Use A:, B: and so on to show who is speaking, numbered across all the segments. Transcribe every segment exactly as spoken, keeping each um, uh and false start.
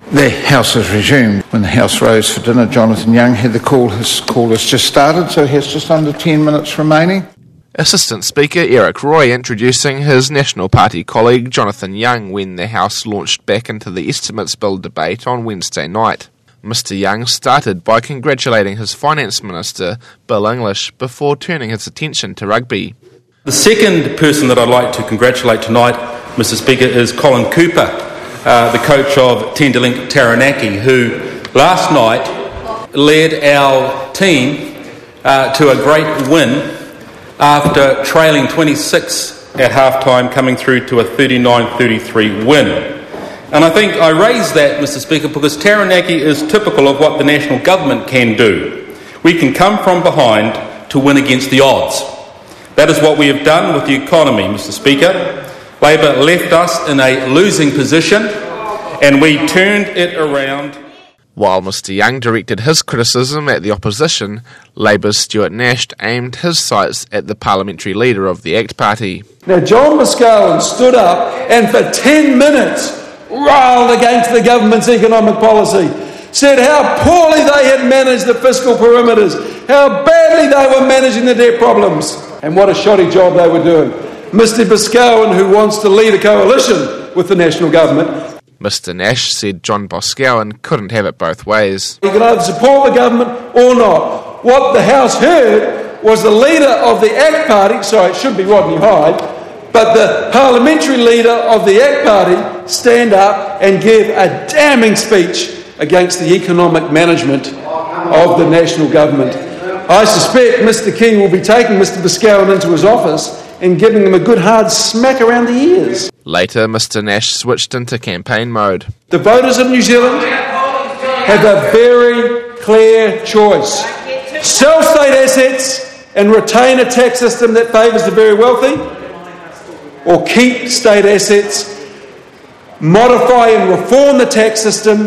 A: The House has resumed. When the House rose for dinner, Jonathan Young had the call. His call has just started, so he has just under ten minutes remaining.
B: Assistant Speaker Eric Roy introducing his National Party colleague Jonathan Young when the House launched back into the Estimates Bill debate on Wednesday night. Mister Young started by congratulating his Finance Minister, Bill English, before turning his attention to rugby.
C: The second person that I'd like to congratulate tonight, Mister Speaker, is Colin Cooper, uh, the coach of Tenderlink Taranaki, who last night led our team uh, to a great win after trailing twenty-six at half-time, coming through to a thirty-nine thirty-three win. And I think I raise that, Mister Speaker, because Taranaki is typical of what the national government can do. We can come from behind to win against the odds. That is what we have done with the economy, Mister Speaker. Labor left us in a losing position and we turned it around.
B: While Mister Young directed his criticism at the opposition, Labour's Stuart Nash aimed his sights at the parliamentary leader of the ACT Party.
D: Now, John Boscawen stood up and for ten minutes railed against the government's economic policy, said how poorly they had managed the fiscal perimeters, how badly they were managing the debt problems, and what a shoddy job they were doing. Mister Boscawen, who wants to lead a coalition with the national government.
B: Mister Nash said John Boscawen couldn't have it both ways.
D: You can either support the government or not. What the House heard was the leader of the ACT Party, sorry, it should be Rodney Hyde, but the parliamentary leader of the ACT Party stand up and give a damning speech against the economic management of the national government. I suspect Mister King will be taking Mister Boscawen into his office and giving him a good hard smack around the ears.
B: Later, Mister Nash switched into campaign mode.
D: The voters of New Zealand have a very clear choice. Sell state assets and retain a tax system that favours the very wealthy, or keep state assets, modify and reform the tax system,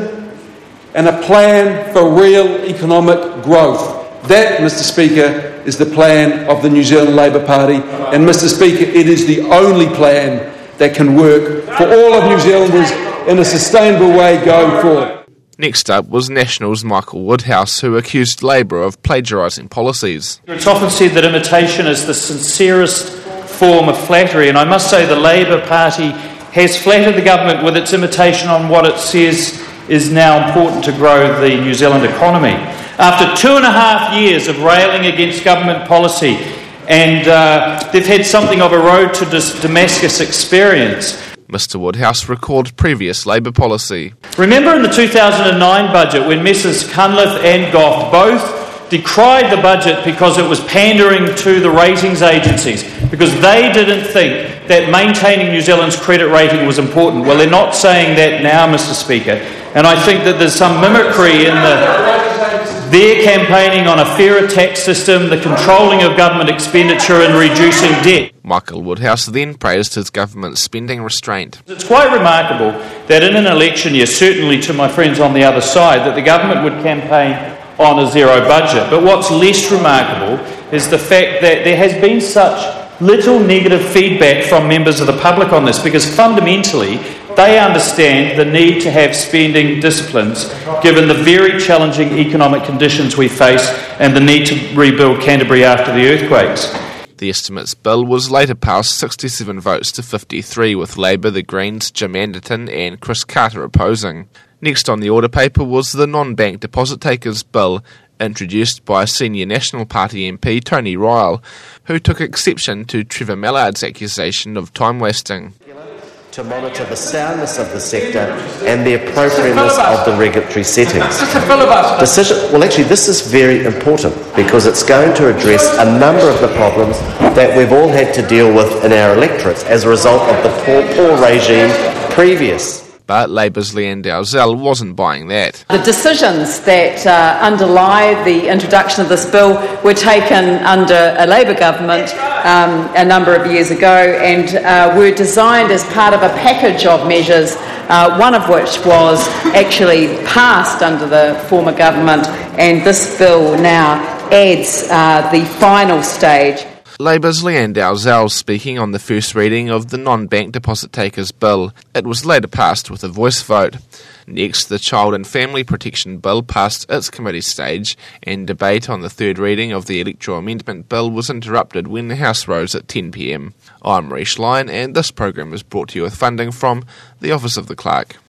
D: and a plan for real economic growth. That, Mister Speaker, is the plan of the New Zealand Labour Party, and Mister Speaker, it is the only plan that can work for all of New Zealanders in a sustainable way going forward.
B: Next up was National's Michael Woodhouse, who accused Labour of plagiarising policies.
E: It's often said that imitation is the sincerest form of flattery, and I must say the Labour Party has flattered the government with its imitation on what it says is now important to grow the New Zealand economy. After two and a half years of railing against government policy, and uh, they've had something of a road to Damascus experience.
B: Mister Woodhouse recalled previous Labour policy.
E: Remember in the two thousand nine budget when Messrs Cunliffe and Goff both decried the budget because it was pandering to the ratings agencies, because they didn't think that maintaining New Zealand's credit rating was important. Well, they're not saying that now, Mister Speaker, and I think that there's some mimicry in the They're campaigning on a fairer tax system, the controlling of government expenditure and reducing debt.
B: Michael Woodhouse then praised his government's spending restraint.
E: It's quite remarkable that in an election year, certainly to my friends on the other side, that the government would campaign on a zero budget. But what's less remarkable is the fact that there has been such little negative feedback from members of the public on this, because fundamentally they understand the need to have spending disciplines given the very challenging economic conditions we face and the need to rebuild Canterbury after the earthquakes.
B: The Estimates Bill was later passed sixty-seven votes to fifty-three, with Labour, the Greens, Jim Anderton and Chris Carter opposing. Next on the order paper was the Non-Bank Deposit Takers Bill, introduced by senior National Party M P Tony Ryle, who took exception to Trevor Mallard's accusation of time wasting.
F: To monitor the soundness of the sector and the appropriateness of the regulatory settings. Decision, well, actually, this is very important because it's going to address a number of the problems that we've all had to deal with in our electorates as a result of the poor, poor regime previous.
B: But Labour's Leanne Dalzell wasn't buying that.
G: The decisions that uh, underlie the introduction of this bill were taken under a Labour government um, a number of years ago and uh, were designed as part of a package of measures, uh, one of which was actually passed under the former government, and this bill now adds uh, the final stage.
B: Labour's Leanne Dalzell speaking on the first reading of the Non-Bank Deposit Takers Bill. It was later passed with a voice vote. Next, the Child and Family Protection Bill passed its committee stage, and debate on the third reading of the Electoral Amendment Bill was interrupted when the House rose at ten p m. I'm Reish Lyon, and this program is brought to you with funding from the Office of the Clerk.